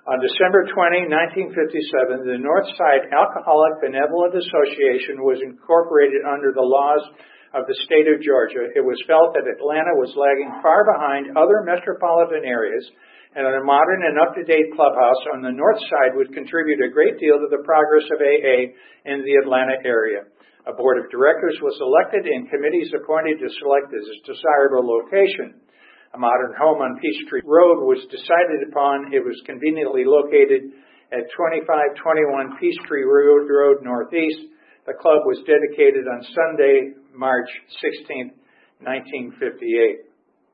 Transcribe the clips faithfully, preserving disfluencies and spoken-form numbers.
On December twentieth, nineteen fifty-seven, the Northside Alcoholic Benevolent Association was incorporated under the laws of the state of Georgia. It was felt that Atlanta was lagging far behind other metropolitan areas, and a modern and up-to-date clubhouse on the north side would contribute a great deal to the progress of A A in the Atlanta area. A board of directors was elected and committees appointed to select a desirable location. A modern home on Peachtree Road was decided upon. It was conveniently located at twenty-five twenty-one Peachtree Road, Road Northeast. The club was dedicated on Sunday, March sixteenth, nineteen fifty-eight.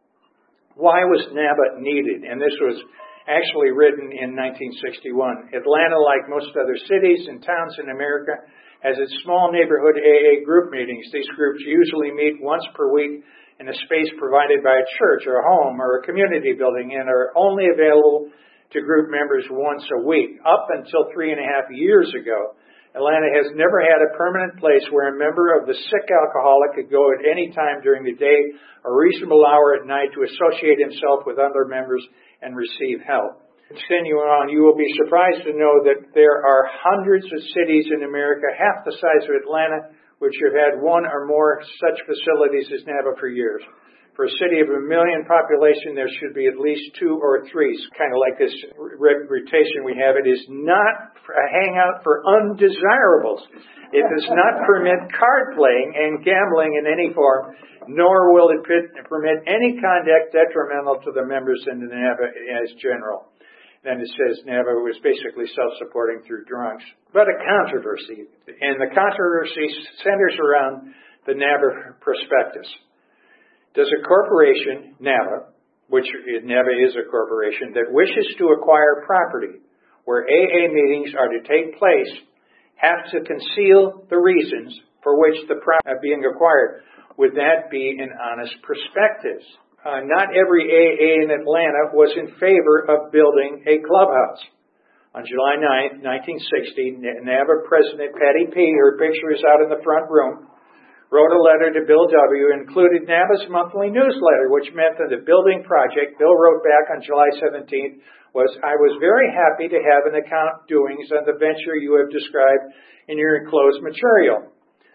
Why was NABA needed? And this was actually written in nineteen sixty-one. Atlanta, like most other cities and towns in America, has its small neighborhood A A group meetings. These groups usually meet once per week in a space provided by a church or a home or a community building and are only available to group members once a week. Up until three and a half years ago, Atlanta has never had a permanent place where a member of the sick alcoholic could go at any time during the day or a reasonable hour at night to associate himself with other members and receive help. Continuing on, you will be surprised to know that there are hundreds of cities in America, half the size of Atlanta, which have had one or more such facilities as NABA for years. For a city of a million population, there should be at least two or three. It's kind of like this reputation we have. It is not a hangout for undesirables. It does not permit card playing and gambling in any form, nor will it permit any conduct detrimental to the members in the NABA as general. Then it says NABA was basically self-supporting through drunks. But a controversy, and the controversy centers around the NABA prospectus. Does a corporation, NABA, which NABA is a corporation, that wishes to acquire property where A A meetings are to take place, have to conceal the reasons for which the property is being acquired? Would that be an honest prospectus? Uh, not every A A in Atlanta was in favor of building a clubhouse. On July ninth, nineteen sixty, NABA President Patty P., her picture is out in the front room, wrote a letter to Bill W., included NABA's monthly newsletter, which meant that the building project, Bill wrote back on July seventeenth, was, I was very happy to have an account doings on the venture you have described in your enclosed material.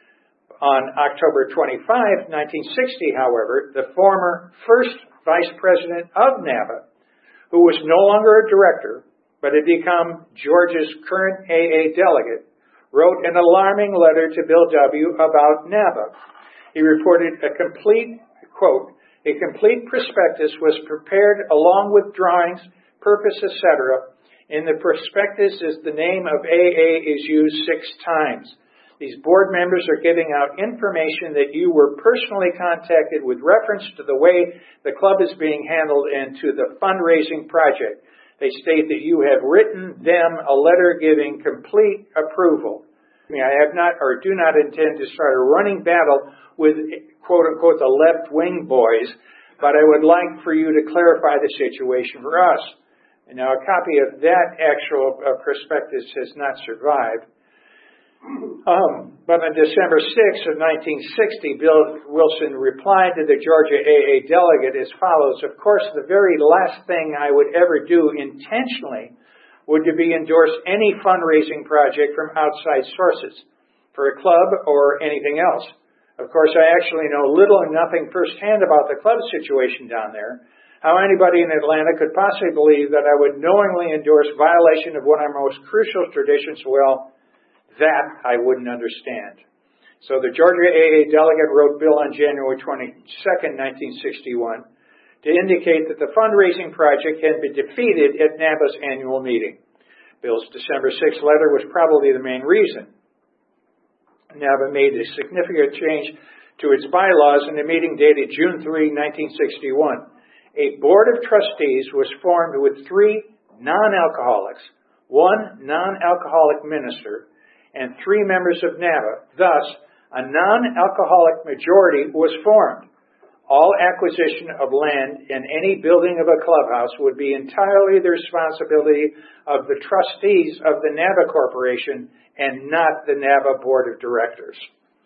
On October twenty-fifth, nineteen sixty, however, the former first vice president of NABA, who was no longer a director, but had become Georgia's current A A delegate, wrote an alarming letter to Bill W. about NABA. He reported a complete, quote, a complete prospectus was prepared along with drawings, purpose, et cetera. In the prospectus is the name of A A is used six times. These board members are giving out information that you were personally contacted with reference to the way the club is being handled and to the fundraising project. They state that you have written them a letter giving complete approval. I have not or do not intend to start a running battle with, quote unquote, the left wing boys, but I would like for you to clarify the situation for us. And now a copy of that actual uh, prospectus has not survived. Um, but on December sixth of nineteen sixty, Bill Wilson replied to the Georgia A A delegate as follows: of course, the very last thing I would ever do intentionally would to be endorse any fundraising project from outside sources for a club or anything else. Of course, I actually know little or nothing firsthand about the club situation down there. How anybody in Atlanta could possibly believe that I would knowingly endorse violation of one of our most crucial traditions, well, that I wouldn't understand. So the Georgia A A delegate wrote Bill on January twenty-second, nineteen sixty-one, to indicate that the fundraising project had been defeated at NABA's annual meeting. Bill's December sixth letter was probably the main reason. NABA made a significant change to its bylaws in the meeting dated June third, nineteen sixty-one. A board of trustees was formed with three non-alcoholics, one non-alcoholic minister, and three members of NABA. Thus, a non-alcoholic majority was formed. All acquisition of land and any building of a clubhouse would be entirely the responsibility of the trustees of the NABA Corporation and not the NABA Board of Directors.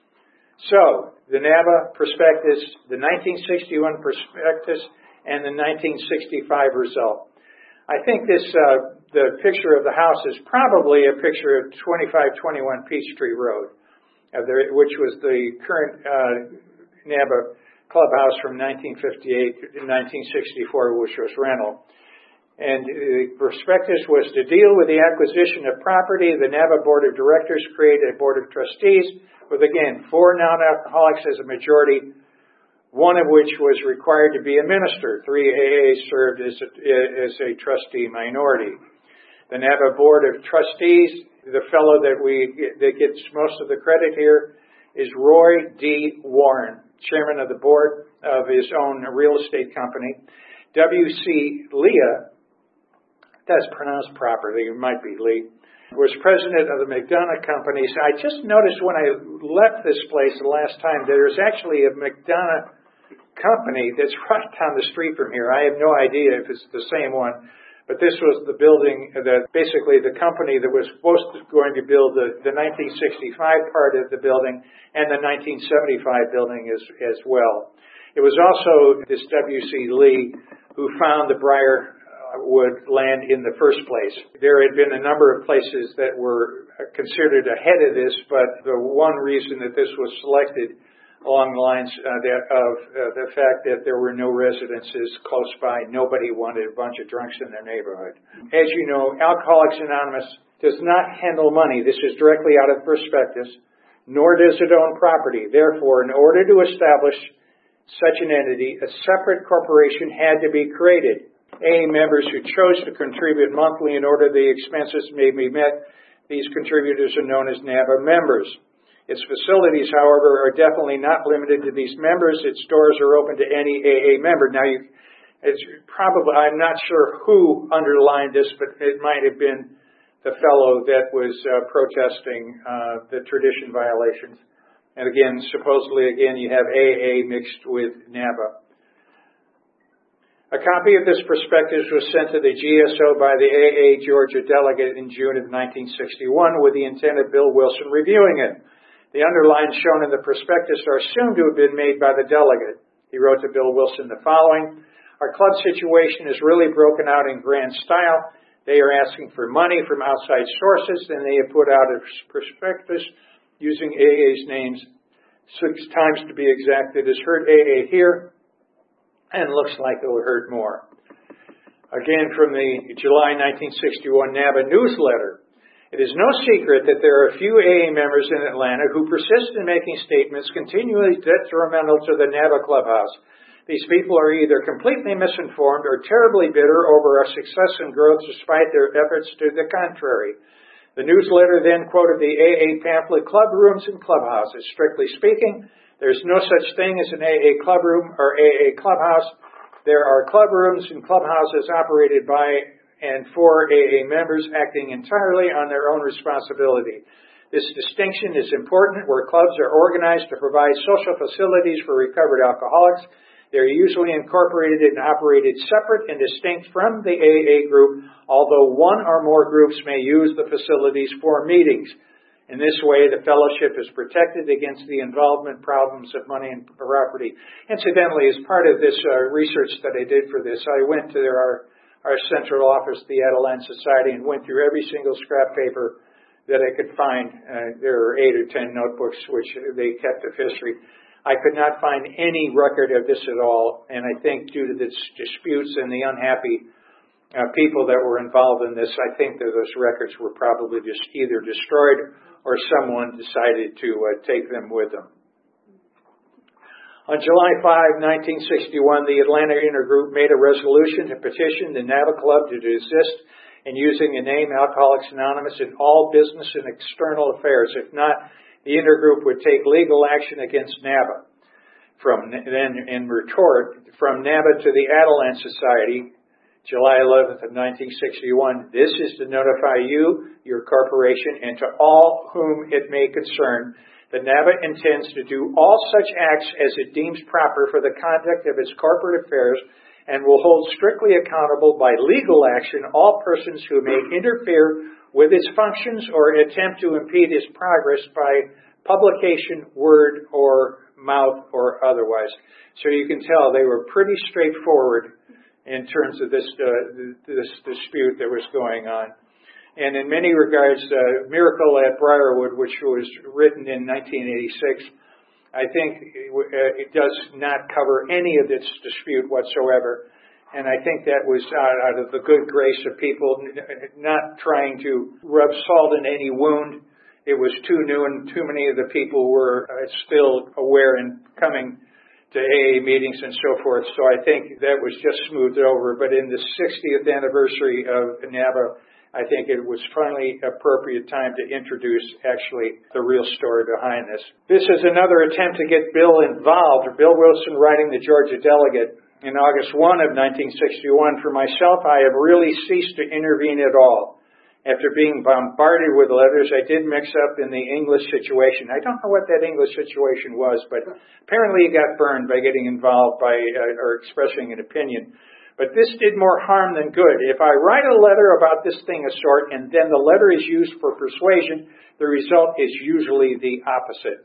So, the NABA prospectus, the nineteen sixty-one prospectus, and the nineteen sixty-five result. I think this uh, the picture of the house is probably a picture of twenty-five twenty-one Peachtree Road, uh, there, which was the current uh, NABA clubhouse from nineteen fifty-eight to nineteen sixty-four, which was rental. And the prospectus was to deal with the acquisition of property. The NABA Board of Directors created a Board of Trustees with, again, four non-alcoholics as a majority, one of which was required to be a minister. Three A As served as a, as a trustee minority. The NABA Board of Trustees, the fellow that we that gets most of the credit here, is Roy D. Warren, chairman of the board of his own real estate company. W C Leah, that's pronounced properly, it might be Lee, was president of the McDonough Companies. I just noticed when I left this place the last time, there's actually a McDonough company that's right down the street from here. I have no idea if it's the same one, but this was the building that basically the company that was supposed to going to build the, the nineteen sixty-five part of the building and the nineteen seventy-five building as, as well. It was also this W C Lee who found the Briarwood land in the first place. There had been a number of places that were considered ahead of this, but the one reason that this was selected along the lines uh, that of uh, the fact that there were no residences close by. Nobody wanted a bunch of drunks in their neighborhood. As you know, Alcoholics Anonymous does not handle money. This is directly out of the prospectus, nor does it own property. Therefore, in order to establish such an entity, a separate corporation had to be created. A members who chose to contribute monthly in order the expenses may be met, these contributors are known as NABA members. Its facilities, however, are definitely not limited to these members. Its doors are open to any A A member. Now, you, it's probably, I'm not sure who underlined this, but it might have been the fellow that was uh, protesting uh, the tradition violations. And again, supposedly, again, you have A A mixed with NABA. A copy of this prospectus was sent to the G S O by the A A Georgia delegate in June of nineteen sixty-one with the intent of Bill Wilson reviewing it. The underlines shown in the prospectus are assumed to have been made by the delegate. He wrote to Bill Wilson the following: our club situation is really broken out in grand style. They are asking for money from outside sources, and they have put out a prospectus using A A's names six times to be exact. It has hurt A A here, and looks like it will hurt more. Again, from the July nineteen sixty-one NABA newsletter. It is no secret that there are a few A A members in Atlanta who persist in making statements continually detrimental to the NABA clubhouse. These people are either completely misinformed or terribly bitter over our success and growth despite their efforts to the contrary. The newsletter then quoted the A A pamphlet Club Rooms and Clubhouses. Strictly speaking, there's no such thing as an A A club room or A A clubhouse. There are club rooms and clubhouses operated by and for A A members acting entirely on their own responsibility. This distinction is important where clubs are organized to provide social facilities for recovered alcoholics. They are usually incorporated and operated separate and distinct from the A A group, although one or more groups may use the facilities for meetings. In this way, the fellowship is protected against the involvement problems of money and property. Incidentally, as part of this uh, research that I did for this, I went to their, our our central office, the Adeline Society, and went through every single scrap paper that I could find. Uh, there are eight or ten notebooks which they kept of history. I could not find any record of this at all, and I think due to the disputes and the unhappy uh, people that were involved in this, I think that those records were probably just either destroyed or someone decided to uh, take them with them. On July fifth, nineteen sixty-one, the Atlanta Intergroup made a resolution to petition the NABA Club to desist in using the name Alcoholics Anonymous in all business and external affairs. If not, the Intergroup would take legal action against NABA. From then, in retort, from NABA to the Adeline Society, July eleventh of nineteen sixty-one, this is to notify you, your corporation, and to all whom it may concern, the NABA intends to do all such acts as it deems proper for the conduct of its corporate affairs and will hold strictly accountable by legal action all persons who may interfere with its functions or attempt to impede its progress by publication, word, or mouth, or otherwise. So you can tell they were pretty straightforward in terms of this uh, this dispute that was going on. And in many regards, uh, Miracle at Briarwood, which was written in nineteen eighty-six, I think it does not cover any of this dispute whatsoever. And I think that was out, out of the good grace of people not trying to rub salt in any wound. It was too new, and too many of the people were uh, still aware and coming to A A meetings and so forth. So I think that was just smoothed over. But in the sixtieth anniversary of NABA, I think it was finally appropriate time to introduce actually the real story behind this. This is another attempt to get Bill involved. Bill Wilson, writing the Georgia delegate in August first of nineteen sixty-one, for myself, I have really ceased to intervene at all. After being bombarded with letters, I did mix up in the English situation. I don't know what that English situation was, but apparently he got burned by getting involved by uh, or expressing an opinion. But this did more harm than good. If I write a letter about this thing of sort, and then the letter is used for persuasion, the result is usually the opposite.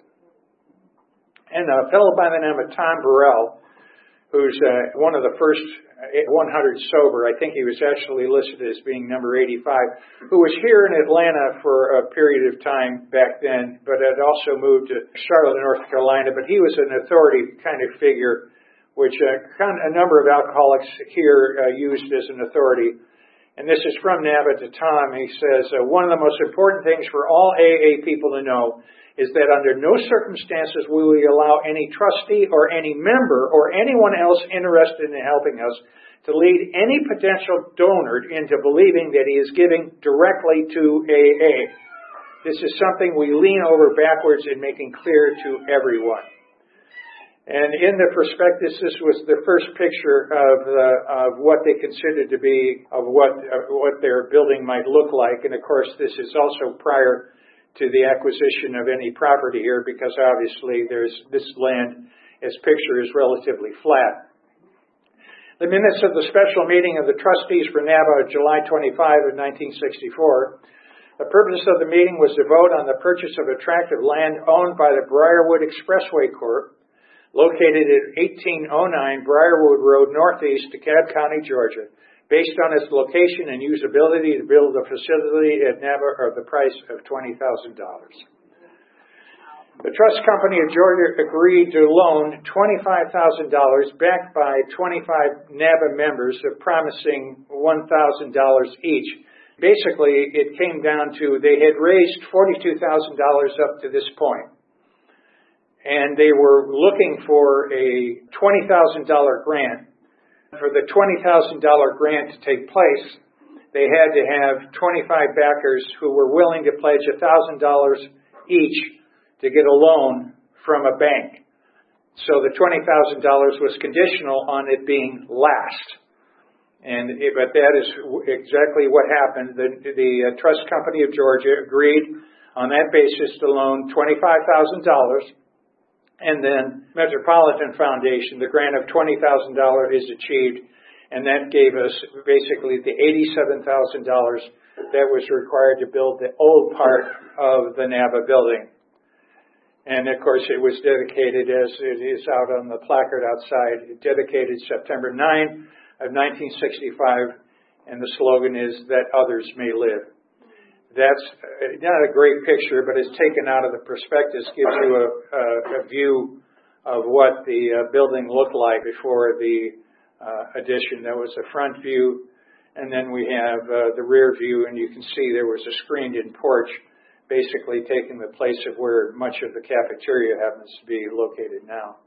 And a fellow by the name of Tom Burrell, who's uh, one of the first one hundred sober, I think he was actually listed as being number eighty-five, who was here in Atlanta for a period of time back then, but had also moved to Charlotte, North Carolina. But he was an authority kind of figure, which uh, a number of alcoholics here uh, used as an authority. And this is from NABA to Tom. He says, uh, one of the most important things for all A A people to know is that under no circumstances will we allow any trustee or any member or anyone else interested in helping us to lead any potential donor into believing that he is giving directly to A A. This is something we lean over backwards in making clear to everyone. And in the prospectus, this was the first picture of the, of what they considered to be of what of what their building might look like. And of course, this is also prior to the acquisition of any property here, because obviously there's this land, as picture, is relatively flat. The minutes of the special meeting of the trustees for NABA of July twenty-fifth of nineteen sixty-four. The purpose of the meeting was to vote on the purchase of a tract of land owned by the Briarwood Expressway Corp, located at eighteen oh nine Briarwood Road Northeast, DeKalb County, Georgia, based on its location and usability to build a facility at NABA of the price of twenty thousand dollars. The Trust Company of Georgia agreed to loan twenty-five thousand dollars backed by twenty-five NABA members of promising one thousand dollars each. Basically, it came down to they had raised forty-two thousand dollars up to this point, and they were looking for a twenty thousand dollars grant. For the twenty thousand dollars grant to take place, they had to have twenty-five backers who were willing to pledge one thousand dollars each to get a loan from a bank. So the twenty thousand dollars was conditional on it being last. And it, but that is exactly what happened. The, the uh, Trust Company of Georgia agreed on that basis to loan twenty-five thousand dollars. And then Metropolitan Foundation, the grant of twenty thousand dollars is achieved, and that gave us basically the eighty-seven thousand dollars that was required to build the old part of the NABA building. And of course, it was dedicated, as it is out on the placard outside, dedicated September ninth of nineteen sixty-five, and the slogan is "That Others May Live." That's not a great picture, but it's taken out of the prospectus, gives you a, a, a view of what the uh, building looked like before the uh, addition. There was a front view, and then we have uh, the rear view, and you can see there was a screened-in porch, basically taking the place of where much of the cafeteria happens to be located now.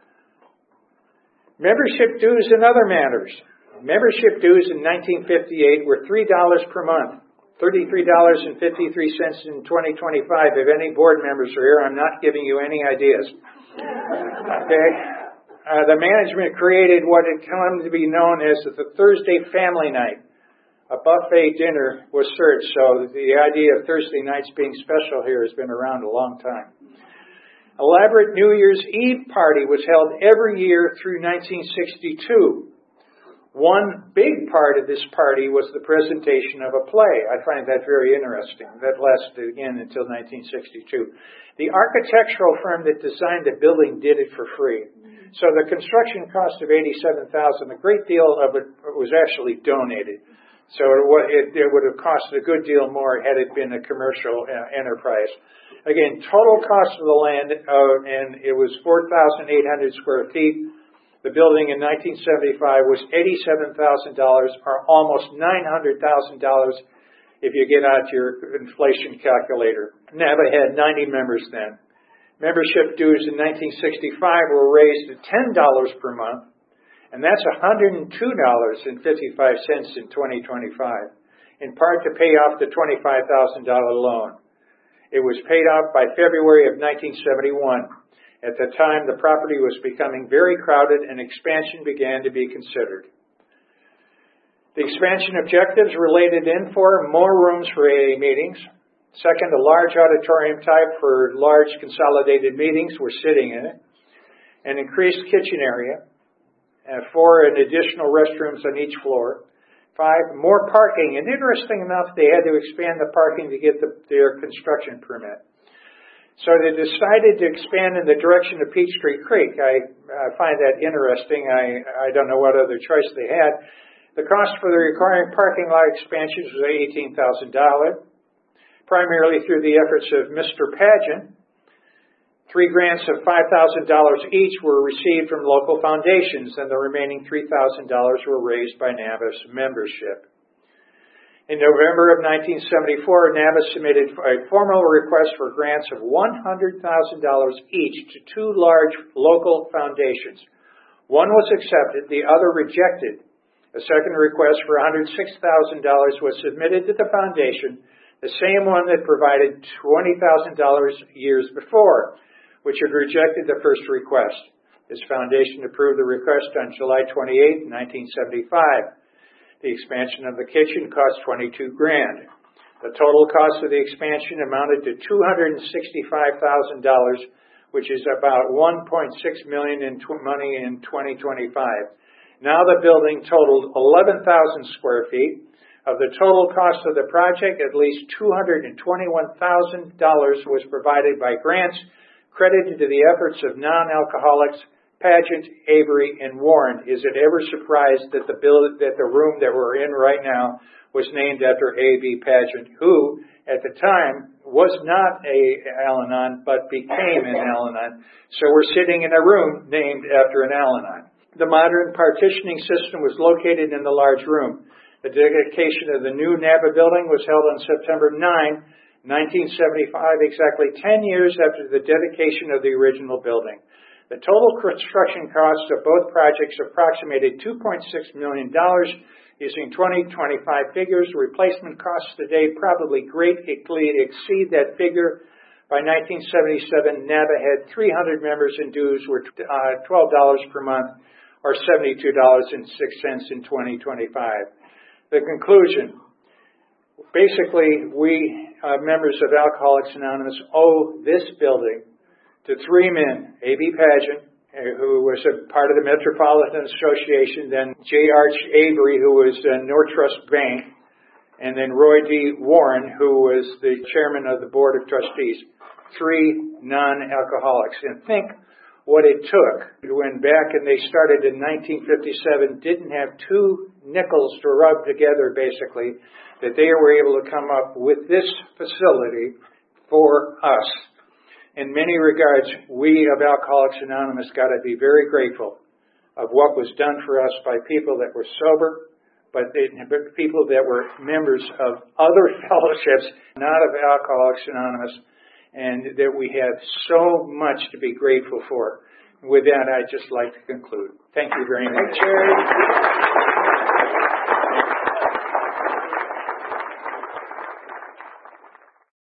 Membership dues and other matters. Membership dues in nineteen fifty-eight were three dollars per month. thirty-three dollars and fifty-three cents in twenty twenty-five. If any board members are here, I'm not giving you any ideas. Okay? Uh, the management created what had come to be known as the Thursday Family Night. A buffet dinner was served, so the idea of Thursday nights being special here has been around a long time. Elaborate New Year's Eve party was held every year through nineteen sixty-two. One big part of this party was the presentation of a play. I find that very interesting. That lasted again until nineteen sixty-two. The architectural firm that designed the building did it for free. So the construction cost of eighty-seven thousand dollars, a great deal of it was actually donated. So it, it, it would have cost a good deal more had it been a commercial uh, enterprise. Again, total cost of the land, uh, and it was four thousand eight hundred square feet. The building in nineteen seventy-five was eighty-seven thousand dollars, or almost nine hundred thousand dollars if you get out your inflation calculator. NABA had ninety members then. Membership dues in nineteen sixty-five were raised to ten dollars per month, and that's one hundred two dollars and fifty-five cents in twenty twenty-five, in part to pay off the twenty-five thousand dollars loan. It was paid off by February of nineteen seventy-one. At the time, the property was becoming very crowded and expansion began to be considered. The expansion objectives related in for more rooms for A A meetings. Second, a large auditorium type for large consolidated meetings. We're sitting in it. An increased kitchen area. Uh, four, an additional restrooms on each floor. Five, more parking. And interesting enough, they had to expand the parking to get the, their construction permit. So they decided to expand in the direction of Peachtree Creek. I uh, find that interesting. I, I don't know what other choice they had. The cost for the required parking lot expansions was eighteen thousand dollars, primarily through the efforts of Mister Pageant. Three grants of five thousand dollars each were received from local foundations, and the remaining three thousand dollars were raised by NABA's membership. In November of nineteen seventy-four, NABA submitted a formal request for grants of one hundred thousand dollars each to two large local foundations. One was accepted, the other rejected. A second request for one hundred six thousand dollars was submitted to the foundation, the same one that provided twenty thousand dollars years before, which had rejected the first request. This foundation approved the request on July twenty-eighth, nineteen seventy-five. The expansion of the kitchen cost twenty-two grand. The total cost of the expansion amounted to two hundred sixty-five thousand dollars, which is about one point six million dollars in tw- money in twenty twenty-five. Now the building totaled eleven thousand square feet. Of the total cost of the project, at least two hundred twenty-one thousand dollars was provided by grants credited to the efforts of non-alcoholics Pageant, Avery, and Warren. Is it ever surprised that the build, that the room that we're in right now was named after A B Pageant, who at the time was not a Al-Anon but became an Al-Anon. So we're sitting in a room named after an Al-Anon. The modern partitioning system was located in the large room. The dedication of the new NABA building was held on September ninth, nineteen seventy-five, exactly ten years after the dedication of the original building. The total construction cost of both projects approximated two point six million dollars. Using twenty twenty-five figures, replacement costs today probably greatly exceed that figure. By nineteen seventy-seven, NABA had three hundred members and dues were uh, twelve dollars per month, or seventy-two dollars and six cents in twenty twenty-five. The conclusion: basically, we, uh, members of Alcoholics Anonymous, owe this building to three men: A B Pageant, who was a part of the Metropolitan Association, then J. Arch Avery, who was uh, Nortrust Bank, and then Roy D. Warren, who was the chairman of the Board of Trustees. Three non-alcoholics. And think what it took when back and they started in nineteen fifty-seven, didn't have two nickels to rub together, basically, that they were able to come up with this facility for us. In many regards, we of Alcoholics Anonymous got to be very grateful of what was done for us by people that were sober, but they, people that were members of other fellowships, not of Alcoholics Anonymous, and that we have so much to be grateful for. With that, I'd just like to conclude. Thank you very much.